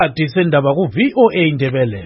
Sendaba ku VOA Indebele.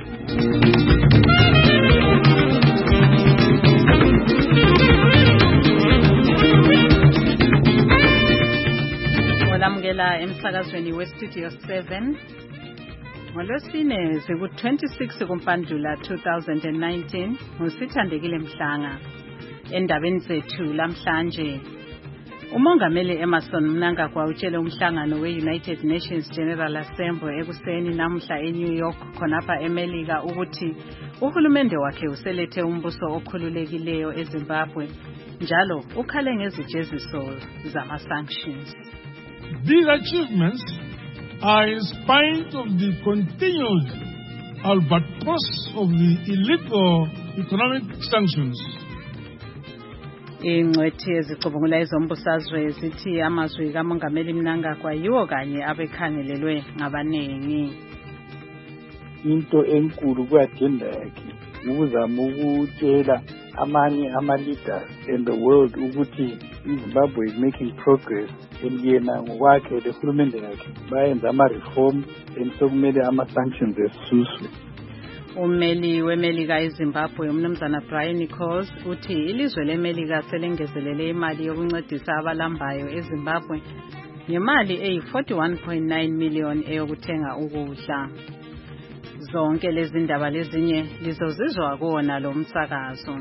Olamukela emsakazweni weStudio 7 ngolwesine ku-26 kuMpandula 2019 ngusithandekile Mhlanga. Endabeni zethu lamhlanje, uMongameli Emmerson Mnangagwa utshele umhlangano we-United Nations General Assembly ekuseni namuhla eNew York khonapha eMelika ukuthi uhulumende wakhe uselethe umbuso okhululekileyo eZimbabwe njalo ukhale ngezijeziso zama-sanctions. These achievements are in spite of the continued albatross of the illegal economic sanctions. Ingcwethi ezicubungula ezombusazwe zithi amazwi kaMongameli Mnangagwa yiwo kanye abekhangelelwe ngabanengi. Into enkulu kuyagenda yakhe ukuzama ukutshela amanye ama-leaders in the world ukuthi iZimbabwe is making progress, and yena ngokwakhe lehulumende yakhe bayenza ama-reform and sokumele ama-sanctions esuswe. Ummeli weMelika eZimbabwe uMnumzana Brian Nichols uthi ilizwe leMelika selengezelele imali yokuncedisa abalambayo eZimbabwe ngemali eyi-41.9 million eyokuthenga ukudla. Zonke lezi ndaba lezinye lizozizwa kuwona lo msakazo.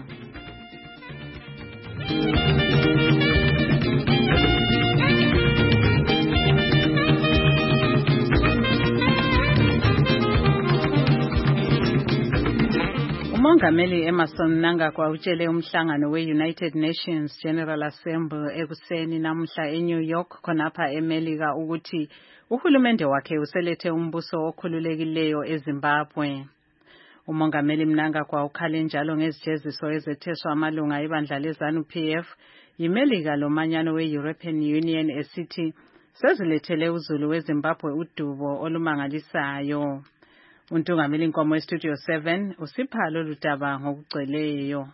uMongameli Emmerson Mnangagwa utshele umhlangano we-United Nations General Assembly ekuseni namuhla eNew York khonapha eMelika ukuthi uhulumende wakhe uselethe umbuso okhululekileyo eZimbabwe. uMongameli Mnangagwa ukhale njalo ngezijeziso ezetheswa amalunga ebandla leZANU-PF, yiMelika lomanyano we-European Union esithi sezilethele uzulu weZimbabwe udubo olumangalisayo. Untungameli Nkomo eStudio 7 usipha lolu daba ngokugcweleyo.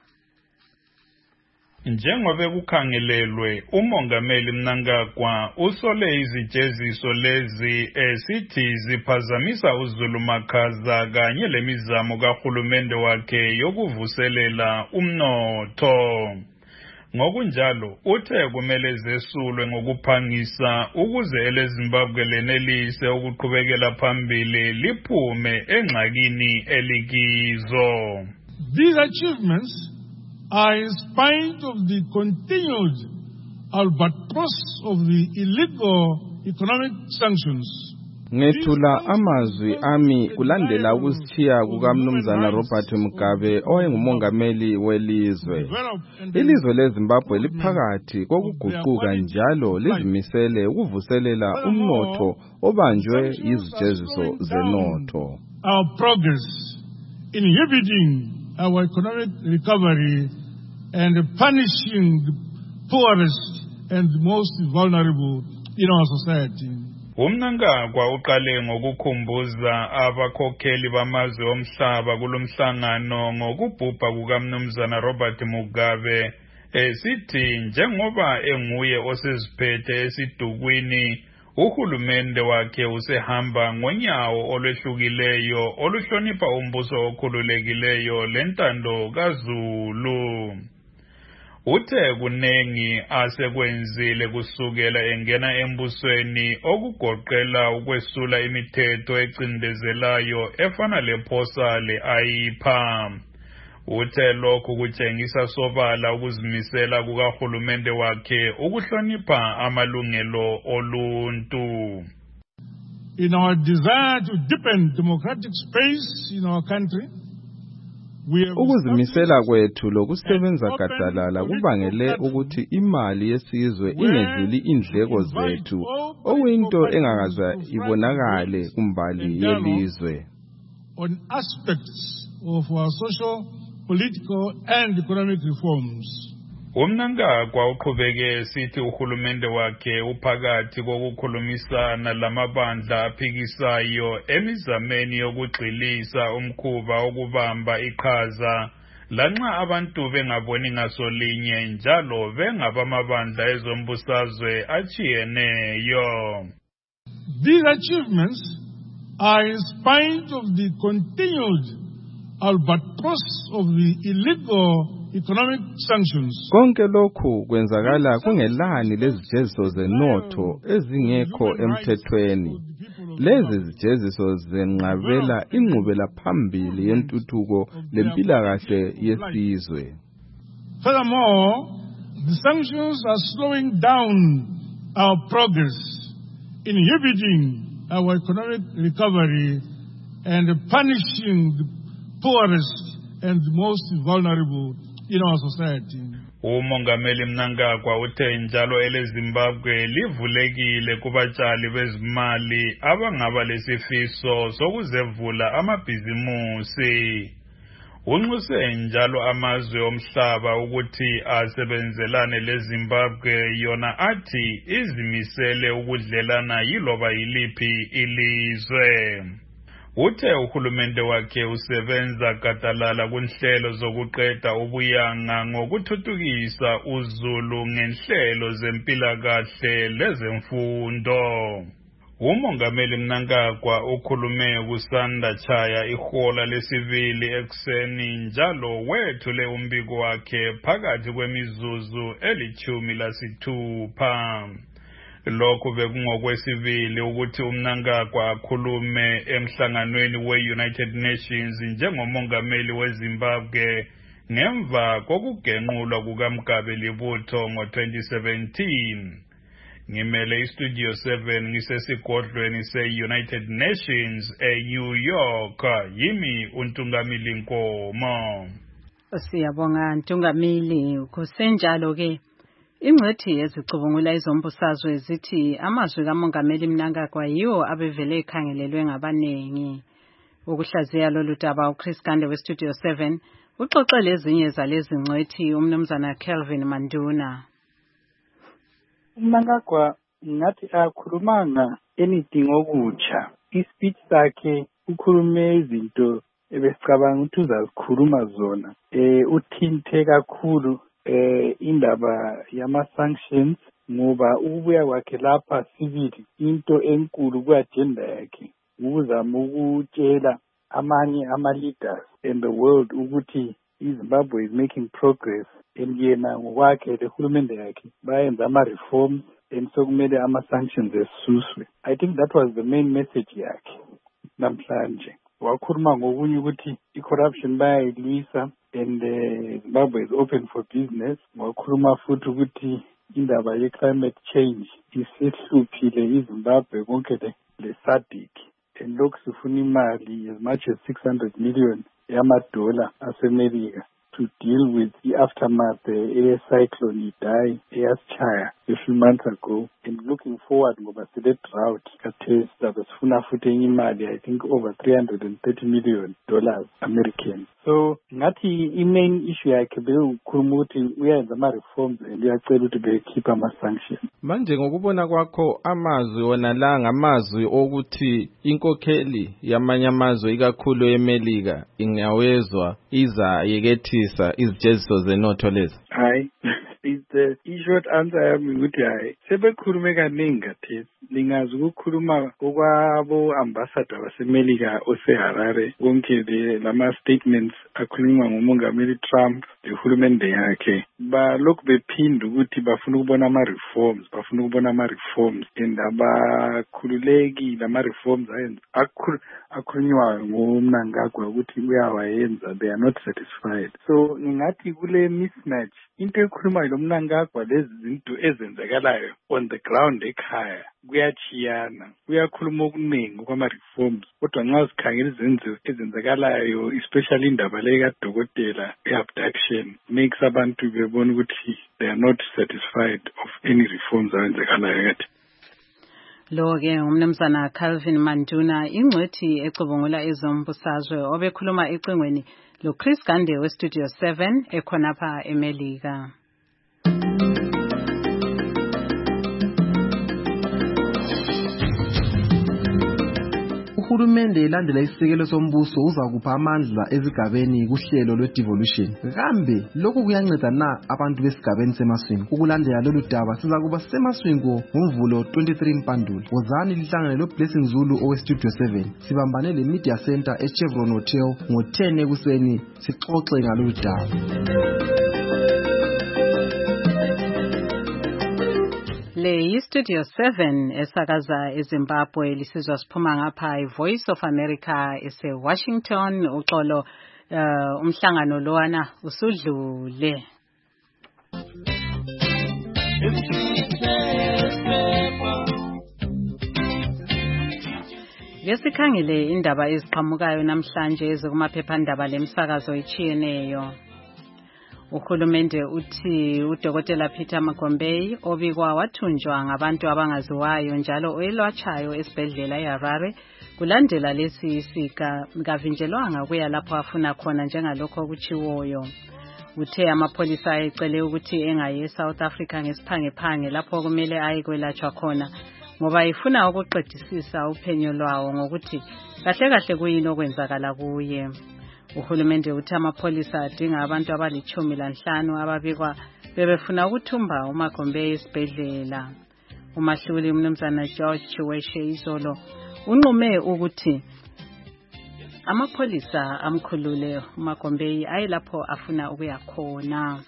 Njengoba kukhangelelwe, uMongameli Mnangagwa usole izijeziso lezi esithi ziphazamisa uzulu makhaza kanye lemizamo kahulumende wakhe yokuvuselela umnotho. Ngokunjalo uthe kumele zesulwe ngokuphangisa ukuze eleZimbabwe lenelise ukuqhubekela phambili liphume engxakini elikizo. These achievements are in spite of the continued albatross of the illegal economic sanctions. Ngethula amazwi ami kulandela ukusithiya kukaMnumzana Robert Mugabe owayengumongameli welizwe. Ilizwe leZimbabwe liphakathi kokuguquka njalo lizimisele ukuvuselela umnotho obanjwe izijeziso zenotho. Our progress inhibiting our economic recovery and punishing the poorest and the most vulnerable in our society. uMnangagwa uqale ngokukhumbuza abakhokheli bamazwe omhlaba kulomhlangano ngokubhubha kukaMnumzana Robert Mugabe esithi njengoba enguye oseziphethe esidukwini, uhulumende wakhe usehamba ngonyawo olwehlukileyo oluhlonipha umbuso okhululekileyo lentando kaZulu. Uthe kunengi asekwenzile kusukela engena embusweni okugoqela ukwesula imithetho ecindezelayo efana lephosa le-ayipha. Uthe lokhu kutshengisa sobala ukuzimisela kukahulumende wakhe ukuhlonipha amalungelo oluntu. In our desire to deepen democratic space in our country, ukuzimisela kwethu lokusebenza gadalala kubangele ukuthi imali yesizwe ingedluli indleko zethu, okuyinto engakaze ibonakale kumbali yelizwe. On aspects of our social, political and economic reforms. uMnangagwa uqhubeke esithi uhulumende wakhe uphakathi kokukhulumisana lamabandla aphikisayo emizameni yokugxilisa umkhuba okubamba iqhaza lanxa abantu bengaboni ngasolinye njalo bengabamabandla ezombusazwe achiyeneyo. These achievements are in spite of the continued albatross of the illegal economic sanctions. Konke lokhu kwenzakala kungelani lezijeziso zenotho ezingekho emthethweni. Lezi zijeziso zenqabela inqubela phambili yentuthuko lempilakahle yesizwe. Furthermore, the sanctions are slowing down our progress, inhibiting our economic recovery, and punishing the poorest and the most vulnerable in our society. Umongameli Mnangagwa uthe njalo eleZimbabwe livulekile kubatshali bezimali abangaba lesifiso sokuzevula amabhizimusi. Unxuse njalo amazwe omhlaba ukuthi asebenzelane leZimbabwe yona athi izimisele ukudlelana yiloba yiliphi ilizwe. Uthe uhulumende wakhe usebenza gadalala kunhlelo zokuqeda ubuyanga ngokuthuthukisa uzulu ngenhlelo zempilakahle lezemfundo. Umongameli Mnangagwa ukhulume kusanda chaya ihola lesibili ekseni njalo wethule umbiko wakhe phakathi kwemizuzu 16. Lokhu bekungokwesibili ukuthi uMnangagwa akhulume emhlanganweni we-United Nations njengomongameli weZimbabwe ngemva kokugenqulwa kukaMgabe Libutho ngo-2017. Ngimele iStudio 7 ngisesigodlweni se-United Nations eNew York. Yimi uNtungamili Nkomo. Siyabonga Ntungamili. Kusenjalo ke ingcethi ezicubungula izombusazwe zithi amazwi kaMongameli Mnangagwa yiwo abevele ekhangelelwe ngabanengi. Ukuhlaziya lolu daba uChris Gande weStudio 7 uxoxele ezinye zalezi ngcethi umnumzana Kelvin Manduna. Mnangagwa ngathi akhulumanga anything okutsha. Ispeech sakhe ukhulume izinto ebesicabanga ukuthi uzazikhuluma zona. Uthinte kakhulu indaba yama-sanctions ngoba ukubuya kwakhe lapha sibili into enkulu ku-agenda yakhe ukuzama ukutshela amanye ama-leaders in the world ukuthi iZimbabwe is making progress and yena ngokwakhe lehulumende yakhe bayenza ama-reforms and sokumele ama-sanctions esuswe. I think that was the main message yakhe namhlanje. Wakhuluma ngokunye ukuthi i-corruption bayayilwisa and Zimbabwe is open for business. Wakhuluma futhi ukuthi indaba ye-climate change isihluphile iZimbabwe konke le SADC and lokhu sifuna imali as much as 600 million yama-dollar aseMelika to deal with the aftermath cyclone Idai eyasichaya a few months ago, and looking forward ngoba sile drought khathesi sabe sifuna futhi enye imali I think over $330 million American. So ngathi i-main issue yakhe bekukhuluma ukuthi uyenza ama-reforms and uyacela ukuthi bekhipha ama-sanctions. Manje ngokubona kwakho amazwi wona la ngamazwi okuthi inkokheli yamanye amazwe ikakhulu eMelika ingawezwa iza yekethisa izijeziso zenotho lezi. Hayi i-short answer yami ukuthi hayi sebekhulume kaningi khathesi. Lingazi ukukhuluma okwabo-ambassador baseMelika oseHarare konke lama-statements akhulunywa ngumongameli Trump lehulumende yakhe balokhu bephinda ukuthi bafuna ukubona ama-reforms and abakhululeki lama-reforms akhulunywayo nguMnangagwa ukuthi uyawayenza, they are not satisfied. So ngingathi kule mismatch into ekhulumayo lo Mnangagwa lezi zinto ezenzekalayo on the ground ekhaya kuyachiyana. Uyakhuluma okuningi kwama-reforms kodwa nxa sikhangela izenzo ezenzekalayo especially indaba le kadokotela i-abduction makes abantu bebona ukuthi they are not satisfied of any reforms azenzekalayo kathi. Lo-ke umnumzana Calvin Manduna ingcwethi ecubungula izombusazwe obekhuluma ecingweni loChris Gande weStudio 7 ekhonapha eMelika. uhulumende elandela isisekelo sombuso uzakupha amandla ezigabeni kuhlelo lwe-devolution. Kambe lokhu kuyanceda na abantu besigabeni seMasvingo? Ukulandela lolu daba sizakuba seMasvingo ngoMvulo 23 Mpandula. Wozani lihlangane lo-Blessing Zulu owe-Studio 7. Sibambane le-Media Center eChevron Hotel ngo-10 ekuseni sixoxe ngalolu daba. Le Studio 7 esakaza eZimbabwe lisizwa siphuma ngapha iVoice of America ese-Washington. Uxolo umhlangano lowana usudlule. Ngesikhangile indaba eziqhamukayo namhlanje ezikumaphephandaba lemsakazo etshiyeneyo. Uhulumende uthi uDokotela Peter Magombei obikwa wathunjwa ngabantu abangaziwayo njalo oyelwatshayo esibhedlela eHarare kulandela lesi isika kavinjelwanga kuya lapho afuna khona njengalokho okuchiwoyo. Uthe amapholisa ecele ukuthi engaye eSouth Africa ngesiphangephange lapho kumele ayekwelatshwa khona ngoba ifuna ukuqedisisa uphenyo lwawo ngokuthi kahle kuyini okwenzakala kuye. Uhulumende uthi amapholisa adinga abantu abali-15 ababikwa bebefuna ukuthumba uMagombei esibhedlela. Umahluli umnumzana George Weshe Izolo unqume ukuthi amapholisa amkhulule uMagombei ayelapho afuna ukuya khona.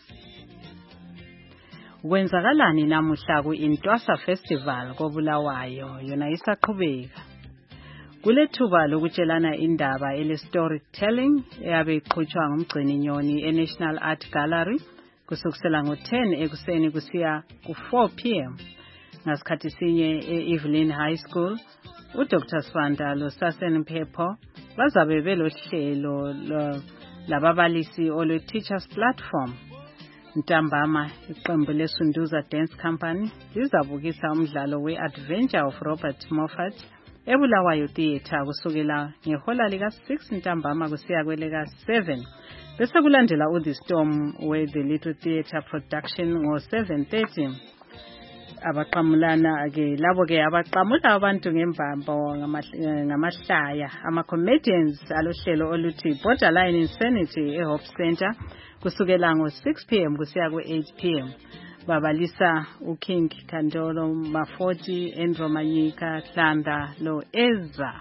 Kwenzakalani namuhla ku-Intwasa Festival koBulawayo yona isaqhubeka. Kulethuba lokutshelana indaba ele-storytelling eyabe iqhutshwa ngumgcini nyoni eNational Art Gallery kusukela ngo-10 ekuseni kusiya ku-4 p.m. Ngasikhathi sinye e-Evelyn High School, uDr. Swanda loSasen Phepho bazabe belohlelo lababalisi olwe-Teachers Platform. Ntambama iqembu leSunduza Dance Company lizabukisa umdlalo we-Adventure of Robert Moffat eBulawayo Theatre kusukela ngehola lika-6 ntambama kusiya kweleka-7 bese kulandela uThe Storm we-The Little Theatre Production ngo-7:30. Abaqamulana ke labo ke abaqamula abantu ngembambo ngamahlaya ama-comedians alohlelo oluthi Borderline Insanity eHope Center kusukela ngo-6 p.m. kusiya ku-8 p.m. babalisa uKing Kandolo Mafoti, Andrew Manyika, Hlanda lo Eza.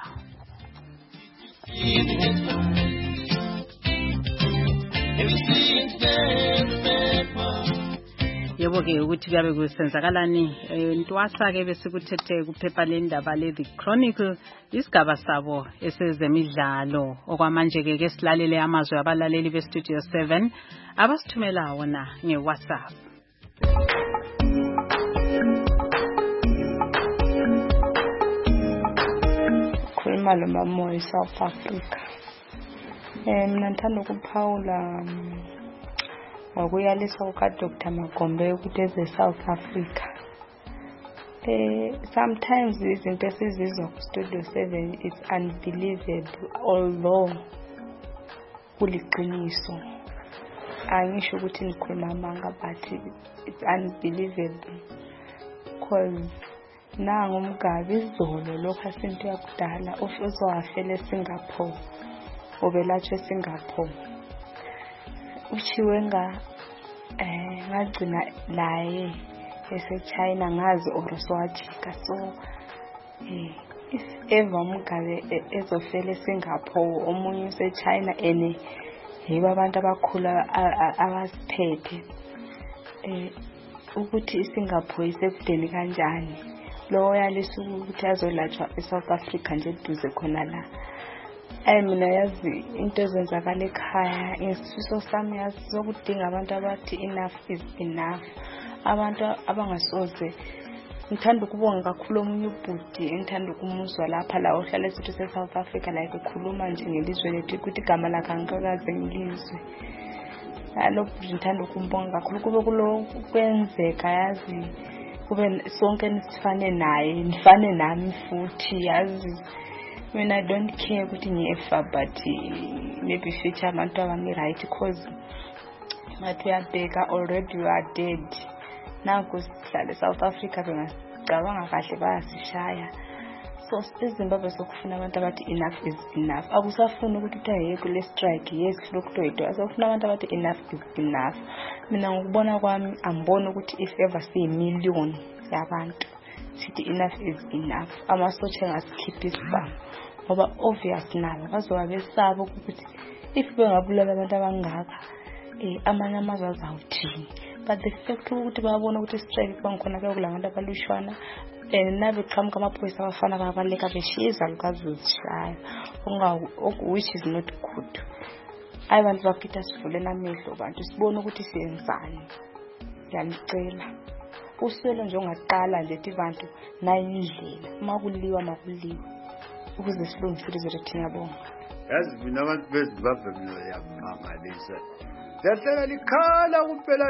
Yebo ke ukuthi kuyabe kusenzakalani Ntwasa ke besikuthethe kuphepha lendaba le-The Chronicle isigaba sabo esezemidlalo okwamanje ke silalele amazwi abalaleli beStudio 7 abasithumela wona ngeWhatsApp. Khuluma noMamoyo South Africa. Mina ngithanda ukuphawula ngokuyalisa kukaDr. Magombei ukuthi eze South Africa. Sometimes izinto esizizwa kuStudio 7 it's unbelievable although kuliqiniso. Angisho ukuthi ngikhuluma amanga but it's unbelievable because nangu umgabi izolo lokho asinto yakudala uzowafela eSingapore obelatshwe eSingapore uchiwe ngagcina laye eseChina ngazi oroswajika so if ever umgabe ezofela eSingapore omunye useChina ene yiba abantu abakhulu abasiphethe ukuthi iSingapore isekudeni kanjani lo yalisa ukuthi azolatshwa eSouth Africa nje eduze khona la mina yazi into ezenzakala ekhaya ngesifiso sami yazi sokudinga abantu abathi enough is enough abantu abangasoze ngithanda ukubonga kakhulu omunye ubhuti engithanda ukumuzwa lapha la ohlala esithi seSouth Africa la ekhuluma nje ngelizwe lethu ukuthi igama lakhe angikaze ngilizwe lo bhuti ngithanda ukumbonga kakhulu kube kulo kwenzeka yazi kube sonke nisifane naye nifane nami futhi yazi when I don't care ukuthi ngiyefa but maybe future abantu abami right because mathi uyabheka already you are dead naku sihlale South Africa bengacabanga kahle bayasishaya so eZimbabwe sokufuna abantu abathi enough is enough. Akusafuna ukuthi utayeke le strike yesilokutoyito. Asafuna abantu abathi enough is enough. Mina ngokubona kwami angibona ukuthi if ever million yabantu sithi enough is enough. Amasotsha ngasikhipha isibhamu. Ngoba obvious nabo bazoba besaba ukuthi if bengabulala abantu abangaka amanye amazwe azawuthini. But the fact ukuthi babona ukuthi strike bangikhona kulabantu abalushwana nabe qhamuka amaphoyisa abafana babaleka beshiza lukazishaya which is not good. Abantu bafita sivuleni amehlo abantu sibone ukuthi siyenzani. Ngiyanicela uswelo nje ongaqala nje abantu nayindlela makuliwa ukuze silungisele izothina bonke. Yazi mina abantu beZimbabwe mina yamangalisa. Yahlala likhala kuphela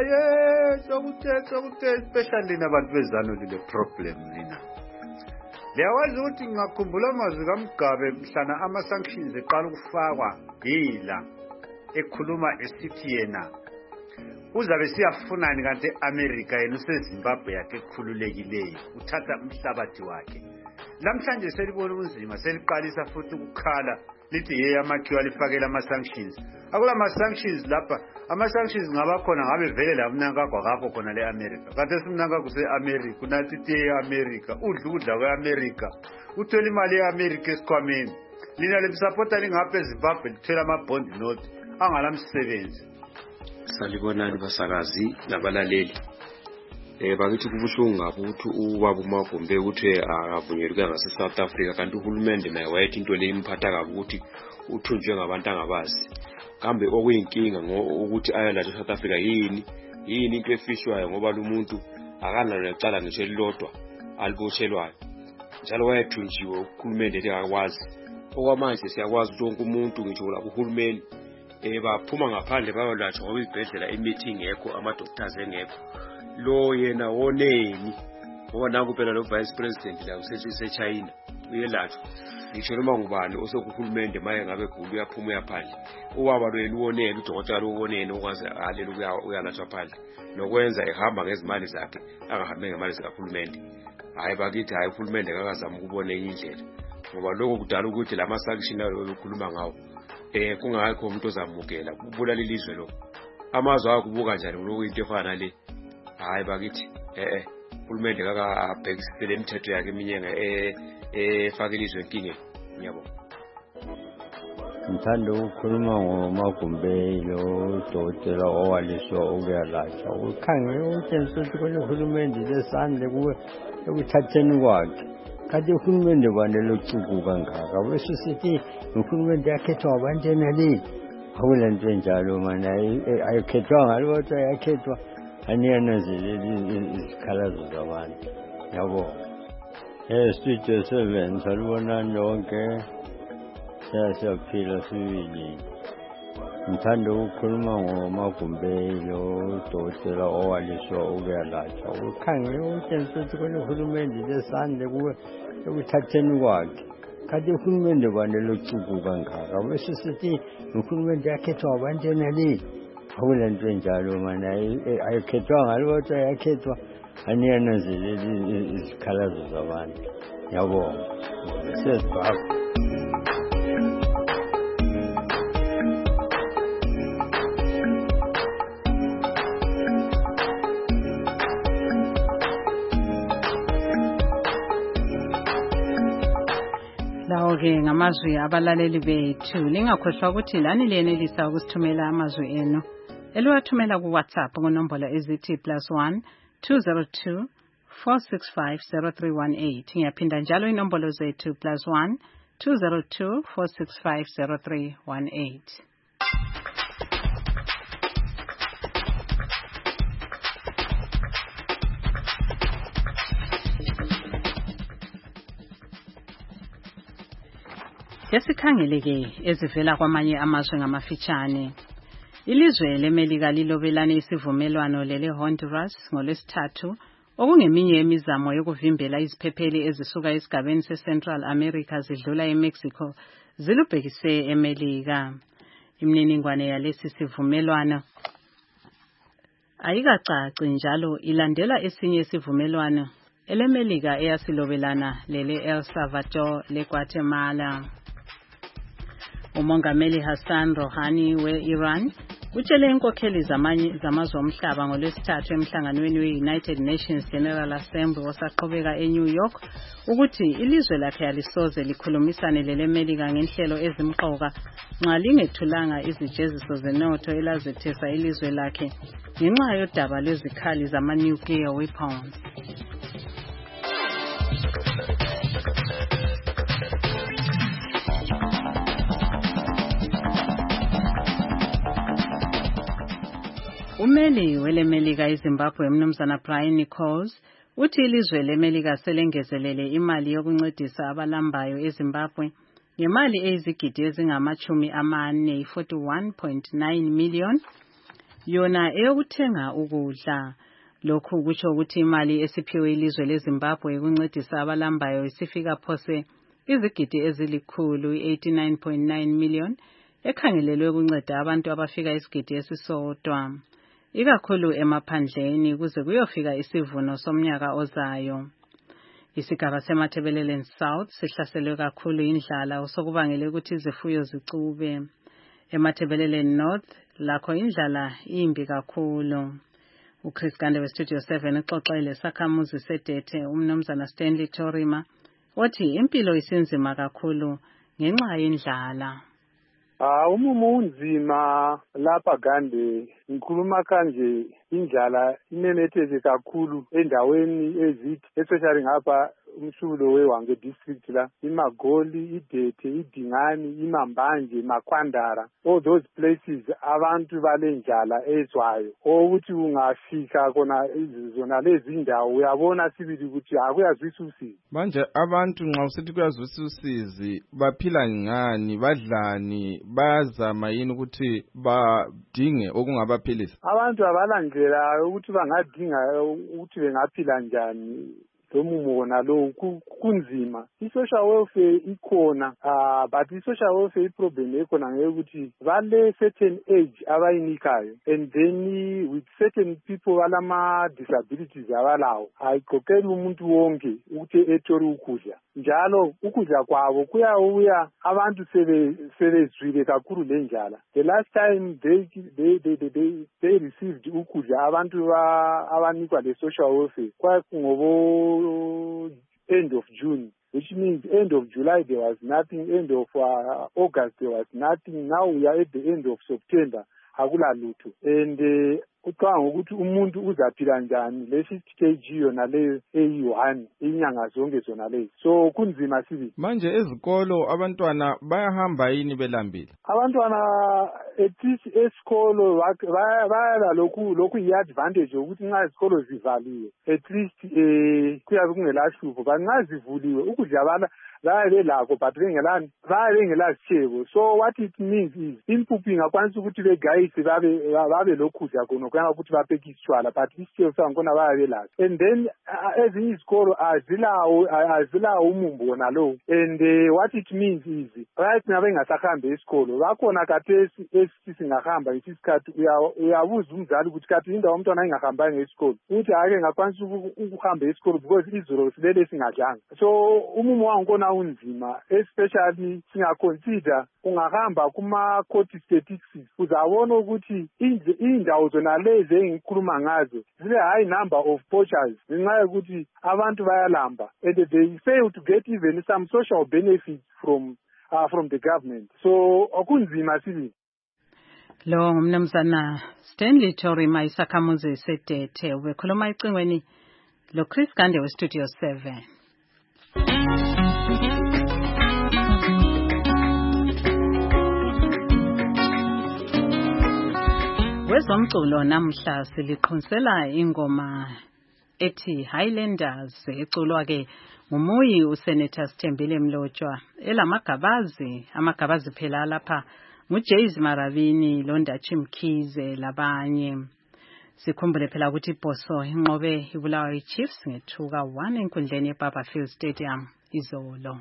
ukuthi especially nabantu bezano le problem lina. Leyawazi ukuthi ngakhumbula amazwi kaMgabe mhlana ama-sanctions eqala ukufakwa yila ekhuluma esithi yena uzabe siyafunani kanti eAmerica yena useZimbabwe yakhe ekhululekileyo uthatha umhlabathi wakhe. Namhlanje selibona ubunzima seliqalisa futhi ukukhala lithi hey amakhiwa lifakela ama-sanctions. Akula ama-sanctions lapha. Ama-sanctions ngabakhona ngabe vele la mnankagwa kakho khona le America. Kanti esimnankagwa kuse-America unathi ite ye-America udla kwe-America uthola imali ye-America esikhwameni. Lina lemsapota lingapha eZimbabwe lithela ama-bond note angalamsebenzi. Salibonani basakazi nabalaleli. Bakithi kubuhlungu ngapho ukuthi ubaba uMagumbe ukuthi akavunyelwe ngase South Africa kanti uhulumende naye wayethi into le imphatha kabi ukuthi uthunjwe ngabantu angabazi. Kambe okuyinkinga ukuthi ayala South Africa yini into efishwayo ngoba lo muntu akanalo necala ngisho elilodwa alibotshelwayo. Njalo wayethunjiwe uhulumende ekakwazi. Okwamanje siyakwazi ukuthi umuntu ngisho lapho uhulumende baphuma ngaphandle bayolatshwa ngoba izibhedlela i-meeting ekho ama-doctors engekho. Lo yena woneni ngoba kuphela lo vice president la useChina uyelatshwa ngisho noma ngubani osokuhulumende maye ngabe gulu uyaphuma uyaphandle. Ubaba lo yena uwoneni udokotela lo woneni okwazi halela uyalatshwa phandle nokwenza ehamba ngezimali zakhe angahambe ngemali zikahulumende. Hayi bakithi hayi uhulumende akazama ukubona enye indlela ngoba lokho kudala ukuthi lama sanction lawo bekhuluma ngawo kungakho umuntu ozamukela kubulala ilizwe lo. Amazwe akubuka njani lokho into efana nale. Hayi bakithi uhulumende akabhekisele imithetho yakhe eminyenge efaka ilizwe enkingeni. Ngiyabonga. Ngithanda ukukhuluma ngoMagumbe lo dokotela owaliswa ukuyalatshwa. Ukhangele ukuthi ukuthi kunohulumende lesandle kuwe ekuthatheni kwakhe. Kanti uhulumende kwanele ucuku kangaka. Bese sithi uhulumende yakhethwa abantu enali. Akula nto enjalo mana ayikhethwanga kodwa yakhethwa aniyanazele izikhalazo zabantu. Yabonga. Studio 7 salibonani lonke. Siyaphila sibili. Ngithanda ukukhuluma ngoMagumbe lo dokotela owaliswa ukuyalatshwa. Ukhangele ukuthi kunohulumende lesandle kuwe ekuthatheni kwakhe. Kanti uhulumende kwanele ucuku kangaka. Bese sithi uhulumende yakhethwa abantu enali. Akula nto enjalo mana ayikhethwanga kodwa yakhethwa aniyanazele izikhalazo zabantu. Yabonga. Sesibhakho. Lawo-ke ngamazwi abalaleli bethu. Lingakhohlwa ukuthi lani liyenelisa ukusithumela amazwi enu eliwathumela ku-WhatsApp ngonombolo ezithi +1 202 465 0318. Ngiyaphinda njalo inombolo zethu +1 202 465 0318. Yasikhangeleke ezivela kwamanye amazwe ngamafitshane. Ilizwe leMelika lilobelane isivumelwano leleHonduras ngolwesithathu okungeminye yemizamo yokuvimbela iziphepheli ezisuka esigabeni seCentral America zidlula eMexico zilubhekise eMelika. Imininingwane yalesi sivumelwano ayikacaci njalo ilandela esinye isivumelwano elemelika eyasilobelana lele El Salvador leGuatemala. Umongameli Hassan Rouhani we-Iran utshele inkokheli zamazwe omhlaba ngoLwesithathu emhlanganweni we-United Nations General Assembly osaqhubeka eNew York ukuthi ilizwe lakhe alisoze likhulumisane lelemelika ngenhlelo ezimqoka nxa lingethulanga izijeziso zenotho elazethesa ilizwe lakhe ngenxa yodaba lwezikhali zama-nuclear weapons. Umeli welemelika eZimbabwe umnumzana Brian Nichols uthi ilizwe lemelika selengezelele imali yokuncedisa abalambayo eZimbabwe ngemali eyizigidi ezingama-40 41.9 million yona eyokuthenga ukudla. Lokhu kutsho ukuthi imali esiphiwe ilizwe leZimbabwe ukuncedisa abalambayo isifika phose izigidi ezilikhulu 89.9 million ekhangelelwe ukunceda abantu abafika isigidi esisodwa ikakhulu emaphandleni kuze kuyofika isivuno somnyaka ozayo. Isigaba seMatabeleland South sihlaselwe kakhulu indlala osokubangele ukuthi izifuyo zicube. eMatabeleland North lakho indlala imbi kakhulu. uChris Gande weStudio 7 uxoxele sakhamuzi sedethe umnumzana Stanley Torima othi impilo isinzima kakhulu ngenxa yendlala. Umumo unzima lapha Gande ngikhuluma kanje indlala imemetheke kakhulu endaweni ezithi especially ngapha umshulo weWange district la iMagoli, iDethe, iDingani, iMambanje, Makwandara, all those places abantu balenjala ezwayo ukuthi ungafika kona izona lezi indawo uyabona sibili ukuthi akuyazwisa usizi. Manje abantu nxa usithi kuyazwisa usizi baphila ngani, badlani, bazama yini ukuthi badinge okungabaphilisa? Abantu abalandlela ukuthi bangadinga ukuthi bengaphila njani. Lomumo wona lo kunzima. I-social welfare ikhona but i-social welfare i-problem ekhona ngekuthi vale certain age abayinikayo and then with certain people balama disabilities abalawo ayiqoqeli umuntu wonke ukuthi ethole ukudla njalo ukudla kwabo kuyawuya abantu sebezwile kakhulu lenjala. The last time they received ukudla abantu abanikwa le social welfare kwakungobo end of June, which means end of July there was nothing, end of August there was nothing. Now we are at the end of September, akula lutho. And ucanga ukuthi umuntu uzaphila njani le 50 kg yona le eyi1 inyanga zonke zona lezi. So kunzima sibi. Manje ezikolo abantwana bayahamba yini belambile? Abantwana ethi esikolo bayala lokhu i-advantage ukuthi nxa izikolo zivaliwe at least kuyabe kungelahlupho but nxa zivuliwe ukudla bayabelakho but bengelazithebo. So what it means is impuphu ingakwanisa ukuthi begayise babe lokudla khona kuyanga ukuthi bapheke isitshwala but isithebo sankhona bayabelazo. And then ezinye izikolo azilawo umumbu wona lowo. And what it means is right now bengasahambi esikolo bakhona khathesi singahamba isikhathi uyabuza umzali ukuthi kathi indawo umntwana engahambanga esikolo uthi ake ngakwanisa ukuhamba esikolo because izolo silele singadlanga. So umumo wangkhona unzima especially singaconsider ungahamba kuma-court statistics uzabona ukuthi indawo zona lezi engikhuluma ngazo zile high number of poachers ngenxa yokuthi abantu bayalamba and they fail to get even some social benefits from the government. So okunzima sibi. Lo ngumnumzana Stanley Torima isakhamuzi sedethe ubekhuluma icingweni lo Chris Gande weStudio 7. Wezomculo namhla siliqhunsela ingoma ethi Highlanders eculwa ke ngumuyi uSenator Sithembile Mlotshwa amagabazi phela lapha nguJays Marabini Londachi Mkhize labanye. Sikhumbule phela ukuthi iBhoso inqobe ibulawa iChiefs ngethuka 1 enkundleni yeBarberfield Stadium izolo.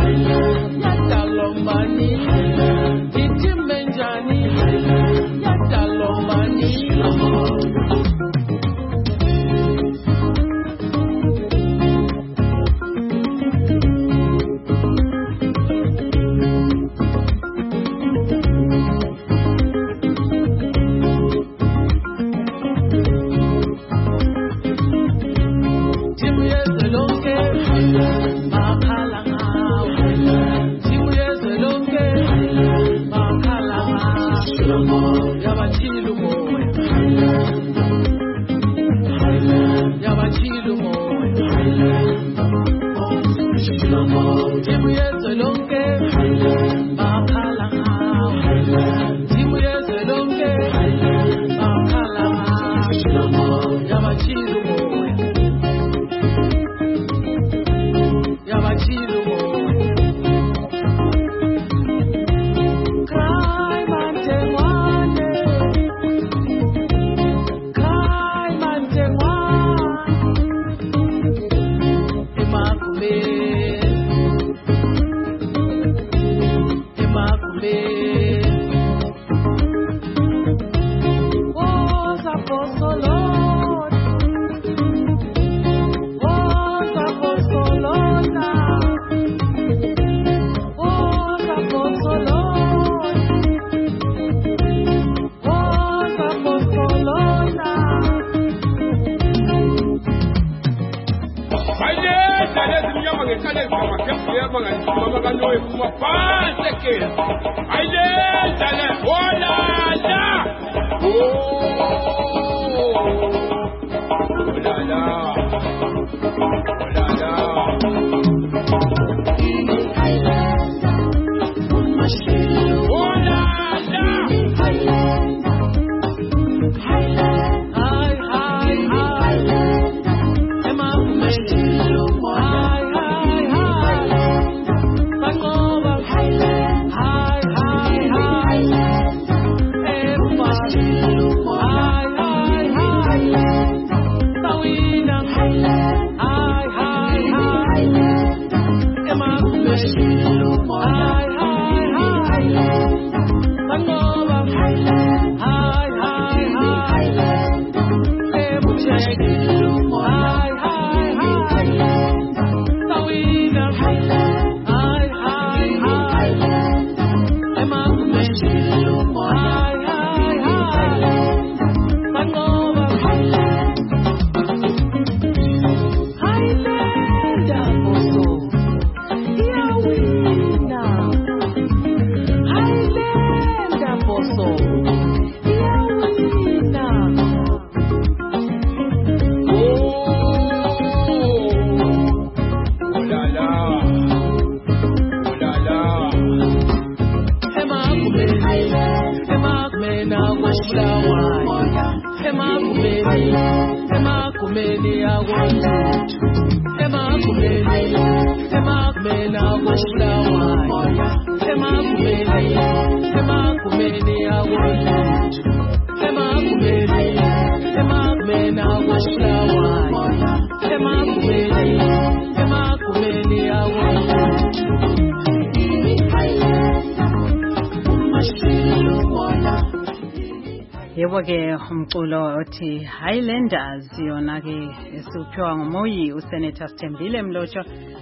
Yebo-ke umculo othi Highlanders yona-ke esuphiwa nguMoyi uSenator Sithembile Mlotsho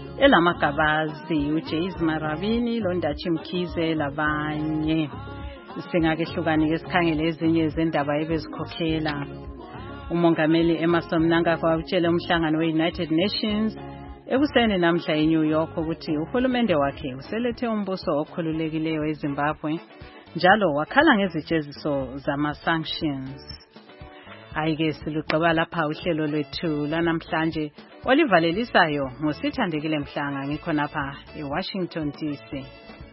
elamagabazi uJaze Marabini Londachi Mkhize labanye. Singake hlukani-ke sikhangele ezinye zendaba ebezikhokhela. Umongameli Emmerson Mnangagwa utshele umhlangano we-United Nations ekuseni namhla eNew York ukuthi uhulumende wakhe uselethe umbuso okhululekileyo eZimbabwe njalo wakhala ngezijeziso zama-sanctions. Ayike siluqaba lapha uhlelo lwethu lanamhlanje olivalelisayo ngosithandekile Mhlanga ngikhona lapha eWashington DC.